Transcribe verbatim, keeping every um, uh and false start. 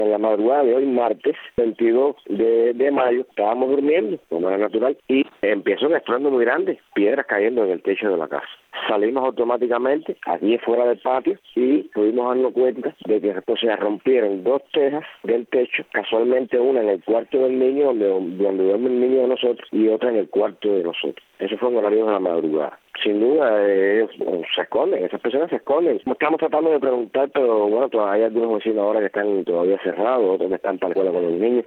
En la madrugada de hoy, martes veintidós de, de mayo, estábamos durmiendo, como era natural, y empezó un estruendo muy grande, piedras cayendo en el techo de la casa. Salimos automáticamente, aquí fuera del patio, y pudimos darnos cuenta de que después se rompieron dos tejas del techo, casualmente una en el cuarto del niño, donde, donde duerme el niño de nosotros, y otra en el cuarto de nosotros. Eso fue en horario de la madrugada. Sin duda, eh, se esconden, esas personas se esconden. Estamos tratando de preguntar, pero bueno, todavía hay algunos vecinos ahora que están todavía cerrados, otros que están para la escuela con los niños.